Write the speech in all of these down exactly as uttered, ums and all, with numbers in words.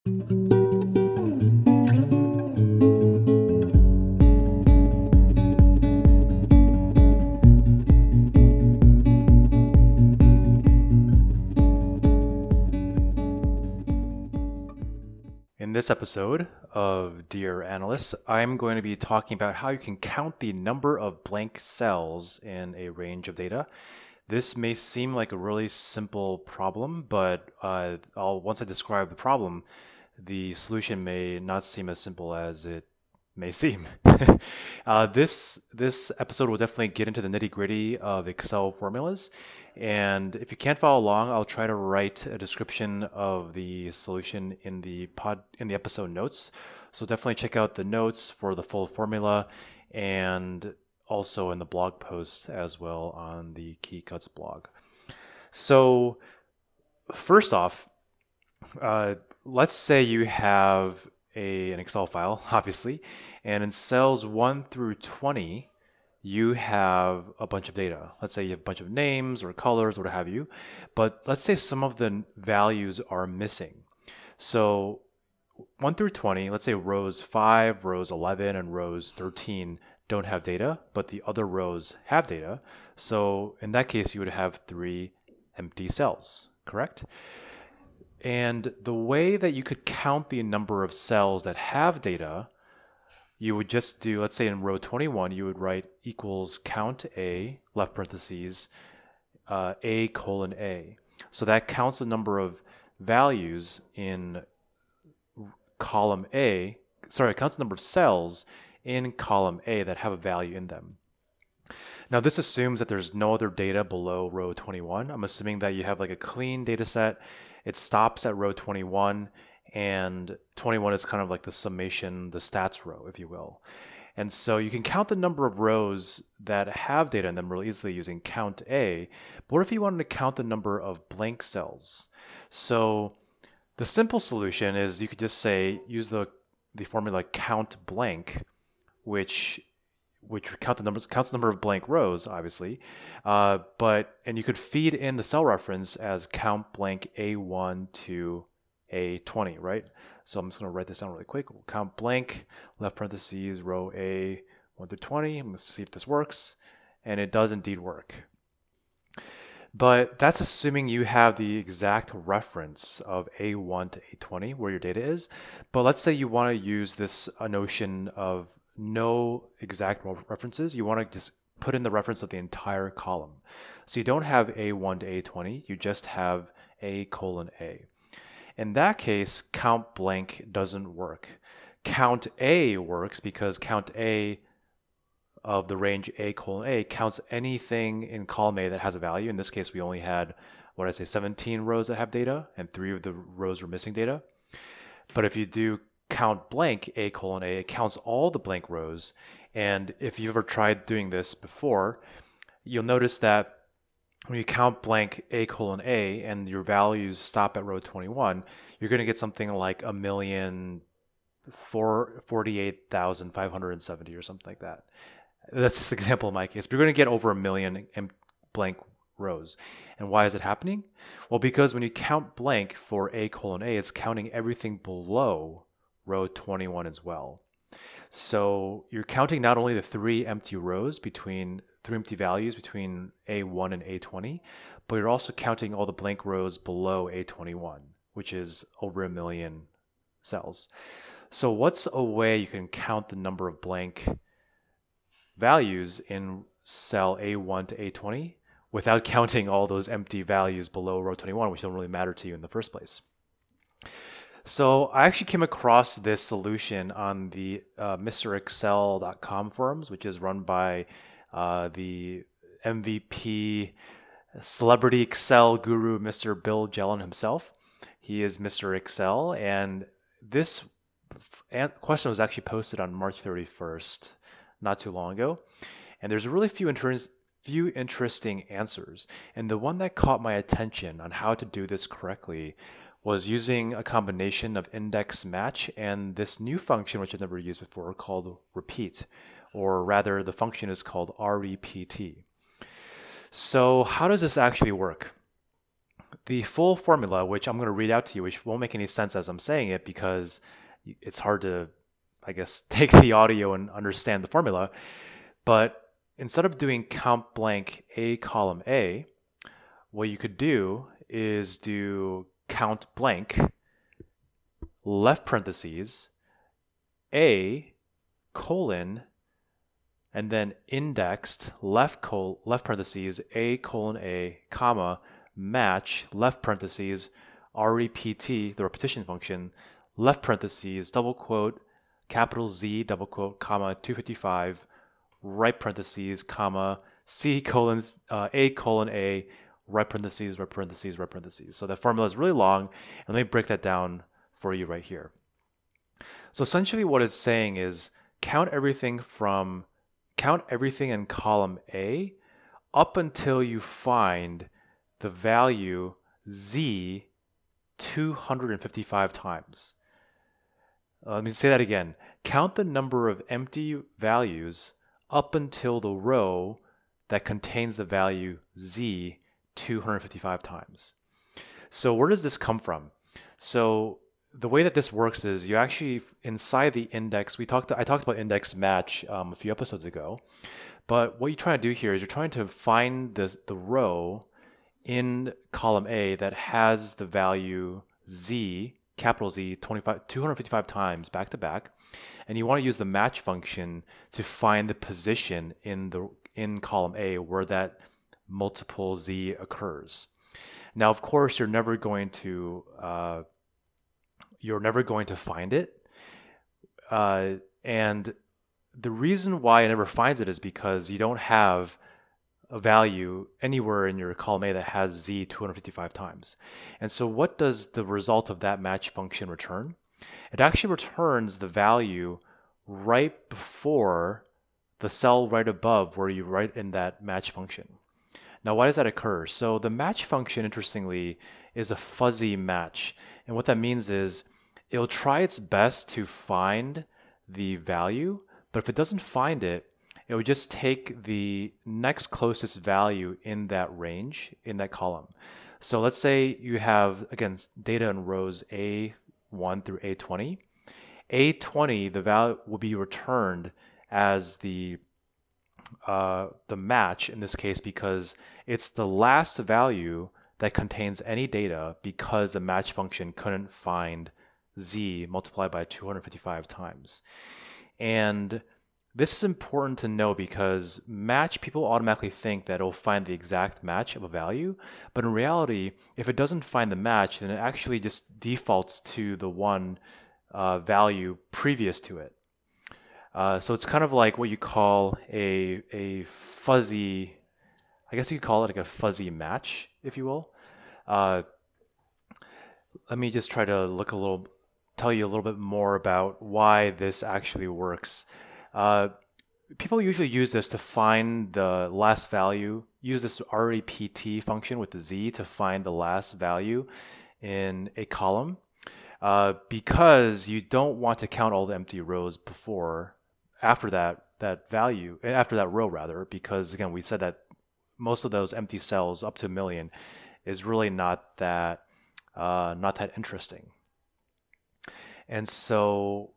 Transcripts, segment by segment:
In this episode of Dear Analysts, I'm going to be talking about how you can count the number of blank cells in a range of data. This may seem like a really simple problem, but uh, I'll, once I describe the problem, the solution may not seem as simple as it may seem. uh, this this episode will definitely get into the nitty gritty of Excel formulas, and if you can't follow along, I'll try to write a description of the solution in the pod in the episode notes. So definitely check out the notes for the full formula, and also in the blog post as well on the KeyCuts blog. So first off, uh, let's say you have a, an Excel file, obviously, and in cells one through twenty, you have a bunch of data. Let's say you have a bunch of names or colors or what have you, but let's say some of the values are missing. So one through twenty, let's say rows five, rows eleven, and rows thirteen don't have data, but the other rows have data. So in that case, you would have three empty cells, correct? And the way that you could count the number of cells that have data, you would just do, let's say in row twenty-one, you would write equals count A, left parentheses, uh, A colon A. So that counts the number of values in column A, sorry, it counts the number of cells in column A that have a value in them. Now this assumes that there's no other data below row twenty-one. I'm assuming that you have like a clean data set. It stops at row twenty-one, and twenty-one is kind of like the summation, the stats row, if you will. And so you can count the number of rows that have data in them really easily using count A. But what if you wanted to count the number of blank cells? So the simple solution is you could just say, use the, the formula count blank, which which count the numbers, counts the number of blank rows, obviously, uh, but and you could feed in the cell reference as count blank A one to A twenty, right? So I'm just going to write this down really quick. We'll count blank, left parentheses, row A one through twenty. I'm going to see if this works, and it does indeed work. But that's assuming you have the exact reference of A one to A twenty where your data is. But let's say you want to use this a notion of no exact references. You want to just put in the reference of the entire column. So you don't have A one to A twenty, you just have A colon A. In that case, count blank doesn't work. Count A works because count A of the range A colon A counts anything in column A that has a value. In this case, we only had, what did I say, seventeen rows that have data, and three of the rows were missing data. But if you do count blank A colon A, it counts all the blank rows. And if you've ever tried doing this before, you'll notice that when you count blank A colon A and your values stop at row twenty-one, you're going to get something like a million forty-eight thousand five hundred seventy or something like that. That's just an example in my case. But you're going to get over a million blank rows. And why is it happening? Well, because when you count blank for A colon A, it's counting everything below row twenty-one as well. So you're counting not only the three empty rows between three empty values between A one and A twenty, but you're also counting all the blank rows below A twenty-one, which is over a million cells. So what's a way you can count the number of blank values in cell A one to A twenty without counting all those empty values below row twenty-one, which don't really matter to you in the first place? So I actually came across this solution on the uh, Mister Excel dot com forums, which is run by uh, the M V P celebrity Excel guru, Mister Bill Jelen himself. He is Mister Excel, and this f- question was actually posted on March thirty-first, not too long ago. And there's really few inter- few interesting answers. And the one that caught my attention on how to do this correctly was using a combination of index match and this new function, which I've never used before, called repeat, or rather the function is called R E P T. So how does this actually work? The full formula, which I'm going to read out to you, which won't make any sense as I'm saying it because it's hard to, I guess, take the audio and understand the formula. But instead of doing count blank A column A, what you could do is do count blank left parentheses A colon and then indexed left col left parentheses A colon A comma match left parentheses rept, the repetition function, left parentheses double quote capital Z double quote comma two fifty-five right parentheses comma C colon uh, A colon A right parentheses right parentheses right parentheses. So that formula is really long, and let me break that down for you right here. So essentially what it's saying is count everything from count everything in column A up until you find the value Z two hundred fifty-five times. Uh, let me say that again. Count the number of empty values up until the row that contains the value Z two hundred fifty-five times. So where does this come from? So the way that this works is you actually, inside the index, we talked. I talked about index match um, a few episodes ago, but what you're trying to do here is you're trying to find the, the row in column A that has the value Z, capital Z, twenty-five, two hundred fifty-five times back to back, and you want to use the match function to find the position in the in column A where that multiple Z occurs. Now, of course, you're never going to uh, you're never going to find it, uh, and the reason why it never finds it is because you don't have a value anywhere in your column A that has Z two hundred fifty-five times. And so what does the result of that match function return? It actually returns the value right before the cell right above where you write in that match function. Now, why does that occur? So the match function, interestingly, is a fuzzy match. And what that means is it'll try its best to find the value, but if it doesn't find it, it would just take the next closest value in that range, in that column. So let's say you have, again, data in rows A one through A twenty. A twenty, the value will be returned as the uh, the match in this case because it's the last value that contains any data because the match function couldn't find Z multiplied by two hundred fifty-five times. And this is important to know because match, people automatically think that it'll find the exact match of a value. But in reality, if it doesn't find the match, then it actually just defaults to the one uh, value previous to it. Uh, so it's kind of like what you call a, a fuzzy, I guess you could call it like a fuzzy match, if you will. Uh, let me just try to look a little, tell you a little bit more about why this actually works. Uh, people usually use this to find the last value, use this rept function with the Z to find the last value in a column uh, because you don't want to count all the empty rows before, after that, that value, after that row rather, because again, we said that most of those empty cells up to a million is really not that, uh, not that interesting. And so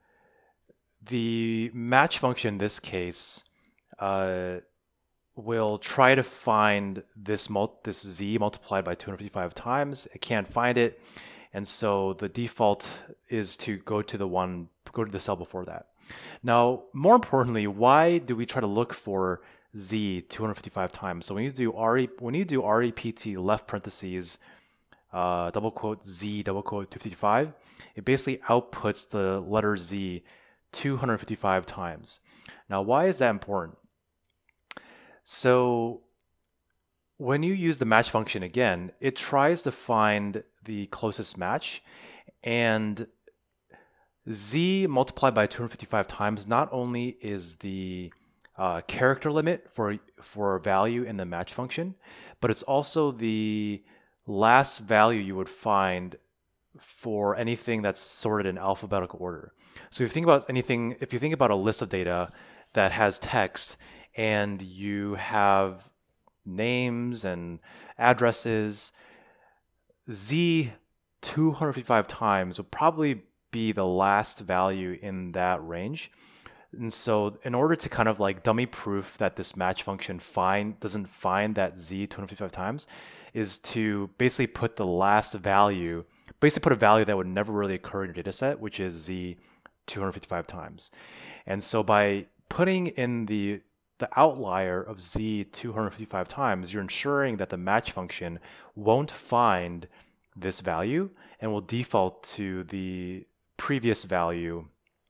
the match function in this case uh, will try to find this mul this Z multiplied by two hundred fifty-five times. It can't find it, and so the default is to go to the one, go to the cell before that. Now, more importantly, why do we try to look for Z two hundred fifty-five times? So when you do re when you do rept left parentheses uh, double quote Z double quote two fifty-five, it basically outputs the letter Z two hundred fifty-five times. Now, why is that important? So when you use the match function again, it tries to find the closest match, and Z multiplied by two hundred fifty-five times not only is the uh, character limit for, for a value in the match function, but it's also the last value you would find for anything that's sorted in alphabetical order. So if you think about anything, if you think about a list of data that has text and you have names and addresses, Z two hundred fifty-five times would probably be the last value in that range. And so in order to kind of like dummy proof that this match function find doesn't find that Z two hundred fifty-five times is to basically put the last value, basically put a value that would never really occur in your data set, which is Z two hundred fifty-five times. And so by putting in the the outlier of Z two hundred fifty-five times, you're ensuring that the match function won't find this value and will default to the previous value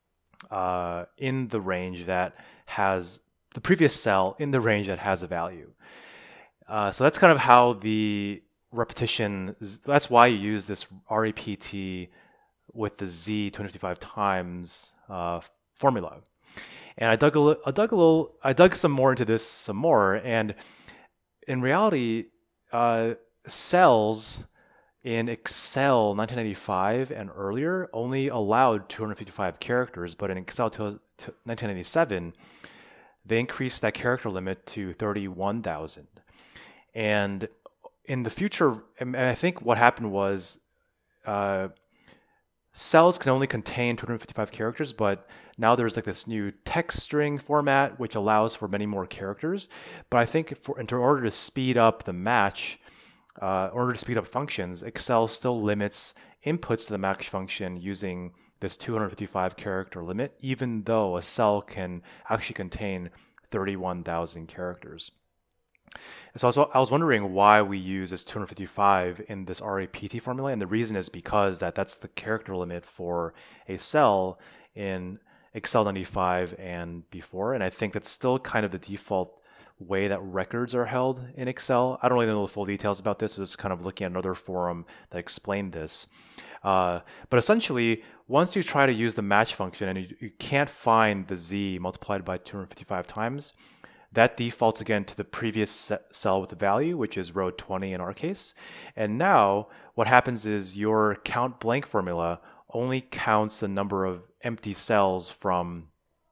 uh, in the range that has the previous cell in the range that has a value. Uh, so that's kind of how the repetition, that's why you use this R E P T with the Z two hundred fifty-five times uh, formula. And I dug a, li- I dug a little, I dug some more into this some more. And in reality, uh, cells in Excel nineteen ninety-five and earlier only allowed two hundred fifty-five characters, but in Excel nineteen ninety-seven, they increased that character limit to thirty-one thousand. And in the future, and I think what happened was uh, cells can only contain two hundred fifty-five characters, but now there's like this new text string format which allows for many more characters. But I think for, in order to speed up the match, uh, in order to speed up functions, Excel still limits inputs to the match function using this two hundred fifty-five character limit, even though a cell can actually contain thirty-one thousand characters. So I was, I was wondering why we use this two hundred fifty-five in this R E P T formula, and the reason is because that that's the character limit for a cell in Excel ninety-five and before, and I think that's still kind of the default way that records are held in Excel. I don't really know the full details about this, so just kind of looking at another forum that explained this. Uh, but essentially, once you try to use the match function and you, you can't find the Z multiplied by two hundred fifty-five times, that defaults again to the previous cell with the value, which is row twenty in our case. And now what happens is your count blank formula only counts the number of empty cells from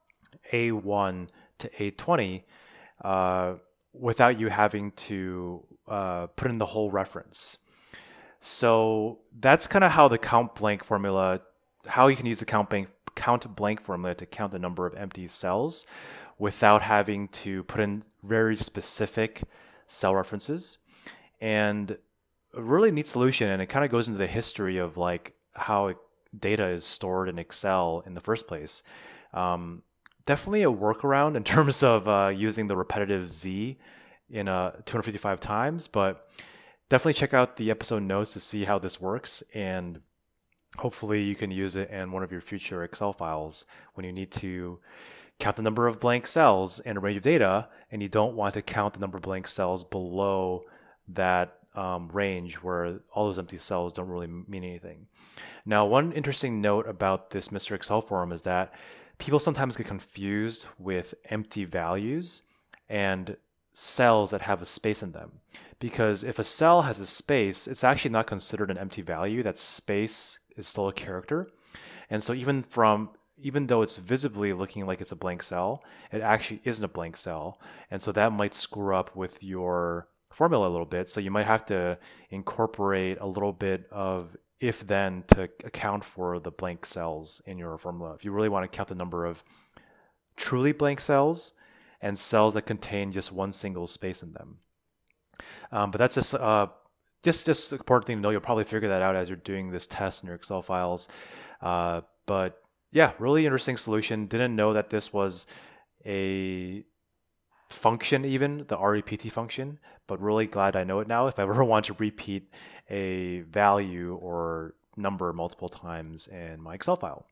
A one to A twenty uh, without you having to uh, put in the whole reference. So that's kind of how the count blank formula, how you can use the count blank, count blank formula to count the number of empty cells without having to put in very specific cell references. And a really neat solution, and it kind of goes into the history of like how data is stored in Excel in the first place. Um, definitely a workaround in terms of uh, using the repetitive Z in uh, two hundred fifty-five times, but definitely check out the episode notes to see how this works, and hopefully you can use it in one of your future Excel files when you need to count the number of blank cells in a range of data, and you don't want to count the number of blank cells below that um, range where all those empty cells don't really mean anything. Now, one interesting note about this Mister Excel forum is that people sometimes get confused with empty values and cells that have a space in them. Because if a cell has a space, it's actually not considered an empty value. That space is still a character. And so even from even though it's visibly looking like it's a blank cell, it actually isn't a blank cell. And so that might screw up with your formula a little bit. So you might have to incorporate a little bit of if then to account for the blank cells in your formula. If you really want to count the number of truly blank cells and cells that contain just one single space in them. Um, but that's just uh, just just an important thing to know. You'll probably figure that out as you're doing this test in your Excel files. Uh, but yeah, really interesting solution. Didn't know that this was a function even, the R E P T function, but really glad I know it now if I ever want to repeat a value or number multiple times in my Excel file.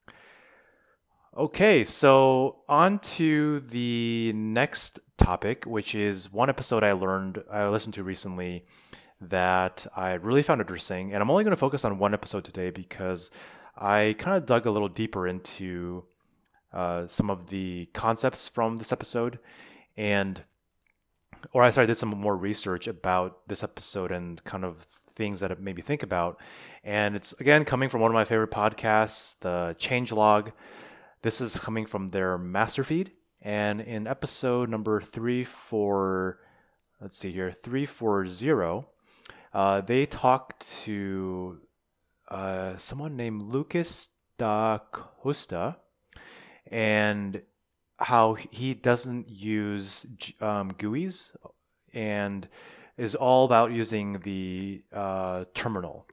Okay, so on to the next topic, which is one episode I learned, I listened to recently that I really found interesting. And I'm only going to focus on one episode today because I kind of dug a little deeper into uh, some of the concepts from this episode, and or I sorry, did some more research about this episode and kind of things that it made me think about. And it's again coming from one of my favorite podcasts, the Changelog. This is coming from their master feed, and in episode number three four, let's see here, three four zero. Uh, they talked to uh, someone named Lucas da Costa, and how he doesn't use um, G U Is and is all about using the uh, terminal.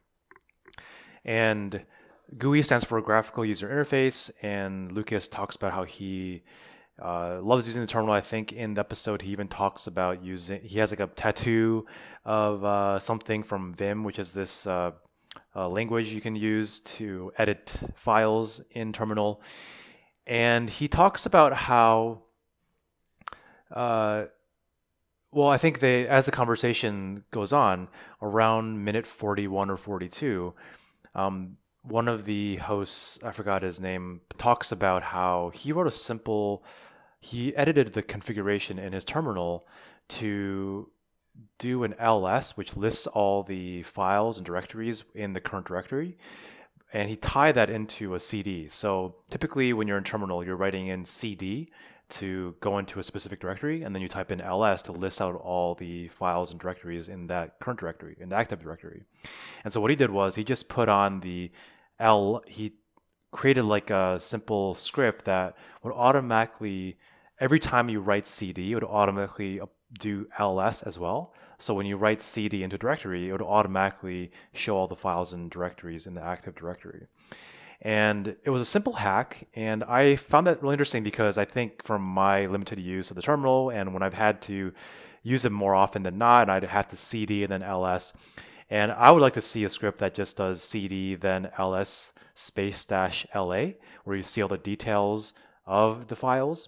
And G U I stands for Graphical User Interface, and Lucas talks about how he uh, loves using the terminal. I think in the episode he even talks about using. He has like a tattoo of uh, something from Vim, which is this uh, uh, language you can use to edit files in terminal. And he talks about how, uh, well, I think they, as the conversation goes on, around minute forty-one or forty-two, um, one of the hosts, I forgot his name, talks about how he wrote a simple, he edited the configuration in his terminal to do an L S, which lists all the files and directories in the current directory, and he tied that into a C D. So typically when you're in terminal, you're writing in C D to go into a specific directory, and then you type in L S to list out all the files and directories in that current directory, in the Active Directory. And so what he did was he just put on the L, he created like a simple script that would automatically, every time you write C D, it would automatically do L S as well. So when you write C D into a directory, it would automatically show all the files and directories in the Active Directory. And it was a simple hack, and I found that really interesting because I think from my limited use of the terminal, and when I've had to use it more often than not, and I'd have to C D and then L S, and I would like to see a script that just does C D then L S space dash L A, where you see all the details of the files.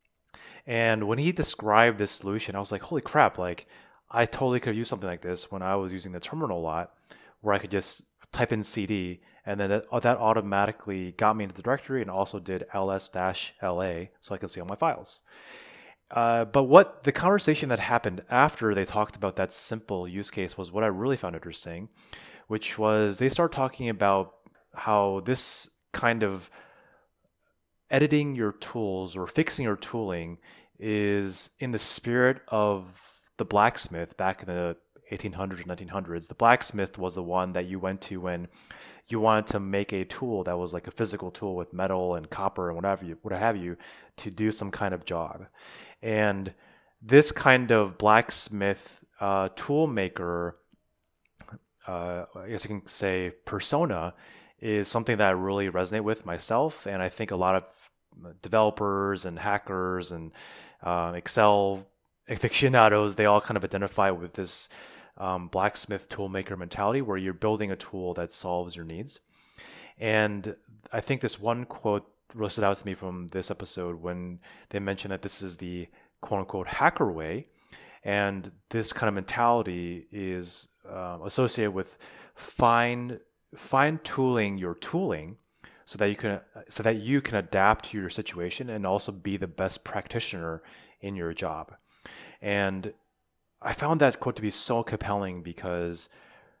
And when he described this solution, I was like, holy crap, like I totally could have used something like this when I was using the terminal a lot, where I could just type in C D, and then that, that automatically got me into the directory and also did L S L A so I could see all my files. Uh, but what the conversation that happened after they talked about that simple use case was what I really found interesting, which was they started talking about how this kind of editing your tools or fixing your tooling is in the spirit of the blacksmith back in the eighteen hundreds, nineteen hundreds. The blacksmith was the one that you went to when you wanted to make a tool that was like a physical tool with metal and copper and whatever you, what have you, to do some kind of job. And this kind of blacksmith uh, tool maker, uh, I guess you can say persona, is something that I really resonate with myself. And I think a lot of developers and hackers and uh, Excel aficionados, they all kind of identify with this um, blacksmith toolmaker mentality where you're building a tool that solves your needs. And I think this one quote really stood out to me from this episode when they mentioned that this is the quote unquote hacker way. And this kind of mentality is uh, associated with fine fine tooling your tooling so that you can so that you can adapt to your situation and also be the best practitioner in your job. And I found that quote to be so compelling because,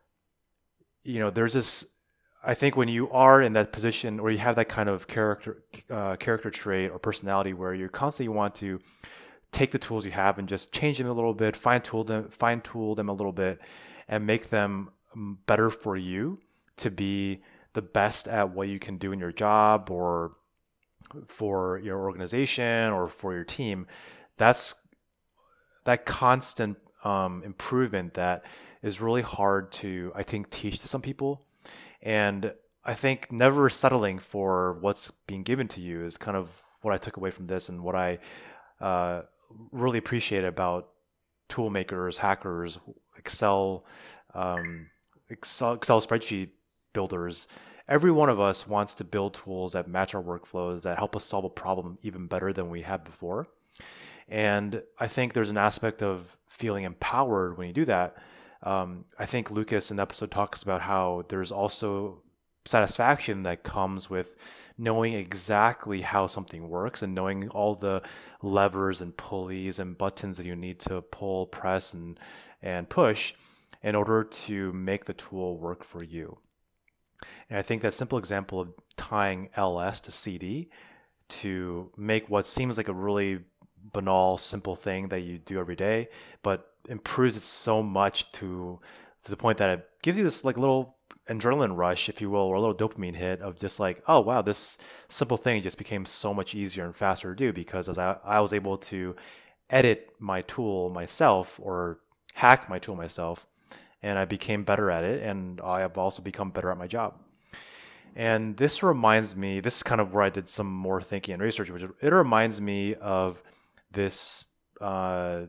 you know, there's this, I think when you are in that position or you have that kind of character uh, character trait or personality where you constantly want to take the tools you have and just change them a little bit, fine tool them, fine tool them a little bit, and make them better for you to be the best at what you can do in your job or for your organization or for your team. That's that constant um, improvement that is really hard to, I think, teach to some people. And I think never settling for what's being given to you is kind of what I took away from this and what I uh, really appreciate about tool makers, hackers, Excel, um, Excel, Excel spreadsheet builders. Every one of us wants to build tools that match our workflows, that help us solve a problem even better than we had before. And I think there's an aspect of feeling empowered when you do that. Um, I think Lucas in the episode talks about how there's also satisfaction that comes with knowing exactly how something works and knowing all the levers and pulleys and buttons that you need to pull, press, and and push in order to make the tool work for you. And I think that simple example of tying L S to C D to make what seems like a really banal, simple thing that you do every day, but improves it so much to to the point that it gives you this like little adrenaline rush, if you will, or a little dopamine hit of just like, oh wow, this simple thing just became so much easier and faster to do because as I, I was able to edit my tool myself or hack my tool myself, and I became better at it, and I have also become better at my job. And this reminds me, this is kind of where I did some more thinking and research, which it reminds me of this, uh,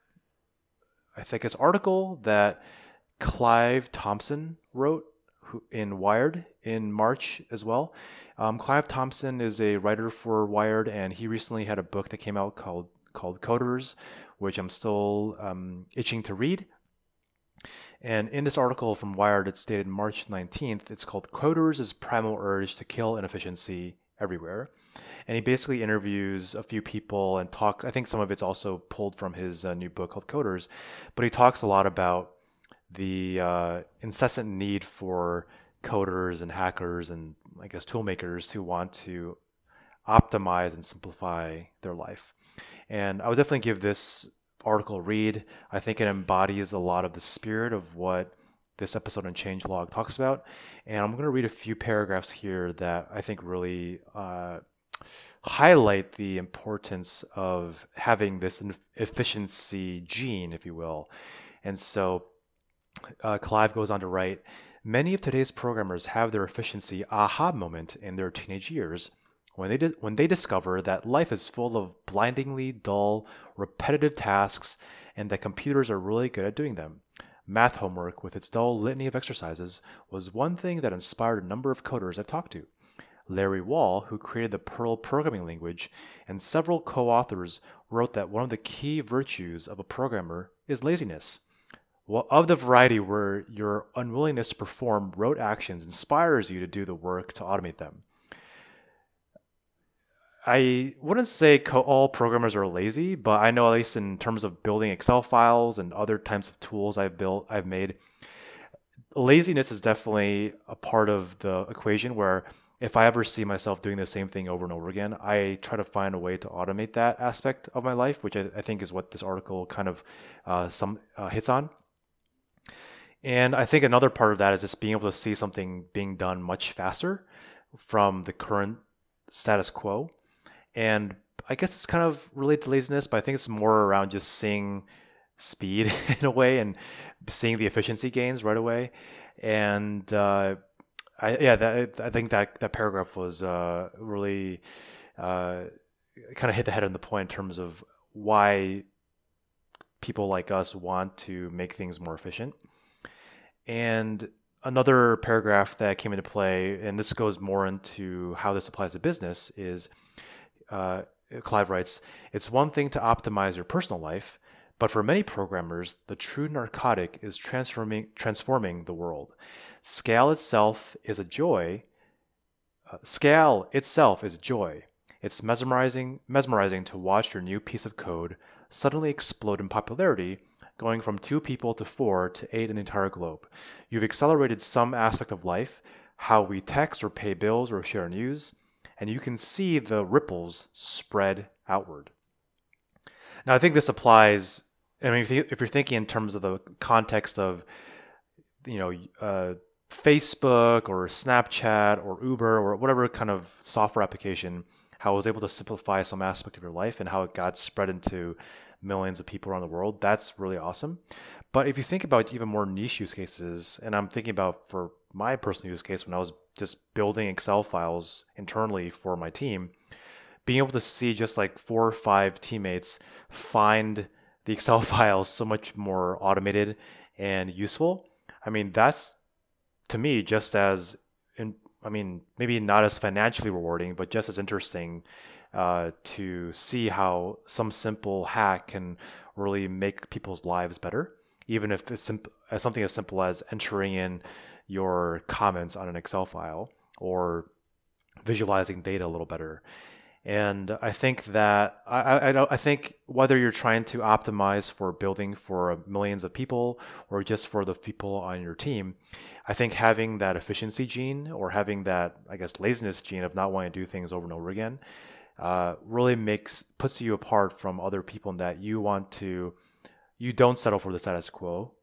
I think it's article that Clive Thompson wrote who, in Wired in March as well. Um, Clive Thompson is a writer for Wired, and he recently had a book that came out called called Coders, which I'm still um, itching to read. And in this article from Wired, it's dated March nineteenth. It's called Coders' Primal Urge to Kill Inefficiency Everywhere. And he basically interviews a few people and talks. I think some of it's also pulled from his uh, new book called Coders. But he talks a lot about the uh, incessant need for coders and hackers and, I guess, tool makers who want to optimize and simplify their life. And I would definitely give this article a read. I think it embodies a lot of the spirit of what this episode on Changelog talks about. And I'm going to read a few paragraphs here that I think really uh, highlight the importance of having this efficiency gene, if you will. And so uh, Clive goes on to write, many of today's programmers have their efficiency aha moment in their teenage years when they, di- when they discover that life is full of blindingly dull, repetitive tasks and that computers are really good at doing them. Math homework, with its dull litany of exercises, was one thing that inspired a number of coders I've talked to. Larry Wall, who created the Perl programming language, and several co-authors wrote that one of the key virtues of a programmer is laziness. Well, of the variety where your unwillingness to perform rote actions inspires you to do the work to automate them. I wouldn't say co- all programmers are lazy, but I know at least in terms of building Excel files and other types of tools I've built, I've made, laziness is definitely a part of the equation where if I ever see myself doing the same thing over and over again, I try to find a way to automate that aspect of my life, which I, I think is what this article kind of uh, some uh, hits on. And I think another part of that is just being able to see something being done much faster from the current status quo. And I guess it's kind of related to laziness, but I think it's more around just seeing speed in a way and seeing the efficiency gains right away. And uh, I, yeah, that, I think that that paragraph was uh, really uh, kind of hit the head on the point in terms of why people like us want to make things more efficient. And another paragraph that came into play, and this goes more into how this applies to business, is uh, Clive writes, it's one thing to optimize your personal life, but for many programmers, the true narcotic is transforming transforming the world. Scale itself is a joy. Uh, scale itself is a joy. It's mesmerizing, mesmerizing to watch your new piece of code suddenly explode in popularity, going from two people to four to eight in the entire globe. You've accelerated some aspect of life, how we text or pay bills or share news, and you can see the ripples spread outward. Now, I think this applies, I mean, if, you, if you're thinking in terms of the context of, you know, uh, Facebook or Snapchat or Uber or whatever kind of software application, how it was able to simplify some aspect of your life and how it got spread into millions of people around the world, that's really awesome. But if you think about even more niche use cases, and I'm thinking about for my personal use case when I was just building Excel files internally for my team, being able to see just like four or five teammates find the Excel files so much more automated and useful. I mean, that's to me just as, in, I mean, maybe not as financially rewarding, but just as interesting uh, to see how some simple hack can really make people's lives better, even if it's simp- as something as simple as entering in your comments on an Excel file or visualizing data a little better. And I think that I, I, I think whether you're trying to optimize for building for millions of people or just for the people on your team, I think having that efficiency gene or having that, I guess, laziness gene of not wanting to do things over and over again uh, really makes puts you apart from other people in that you want to, you don't settle for the status quo.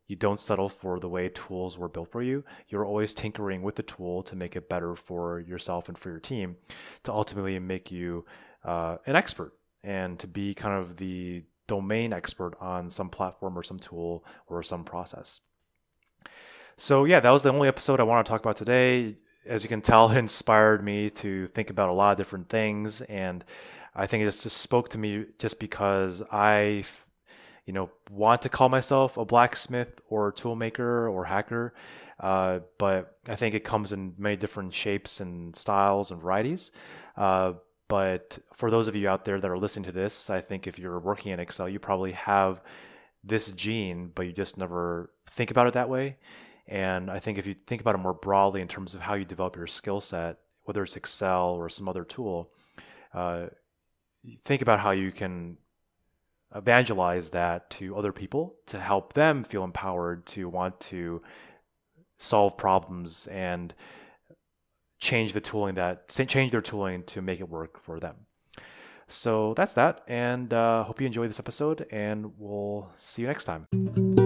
you don't settle for the way tools were built for you. You're always tinkering with the tool to make it better for yourself and for your team, to ultimately make you uh, an expert and to be kind of the domain expert on some platform or some tool or some process. So yeah, that was the only episode I want to talk about today. As you can tell, it inspired me to think about a lot of different things, and I think it just spoke to me just because I, you know, want to call myself a blacksmith or a tool maker or hacker, uh, but I think it comes in many different shapes and styles and varieties. Uh, but for those of you out there that are listening to this, I think if you're working in Excel, you probably have this gene, but you just never think about it that way. And I think if you think about it more broadly in terms of how you develop your skill set, whether it's Excel or some other tool, uh, think about how you can evangelize that to other people to help them feel empowered to want to solve problems and change the tooling that change their tooling to make it work for them. So that's that, and uh, hope you enjoyed this episode, and we'll see you next time.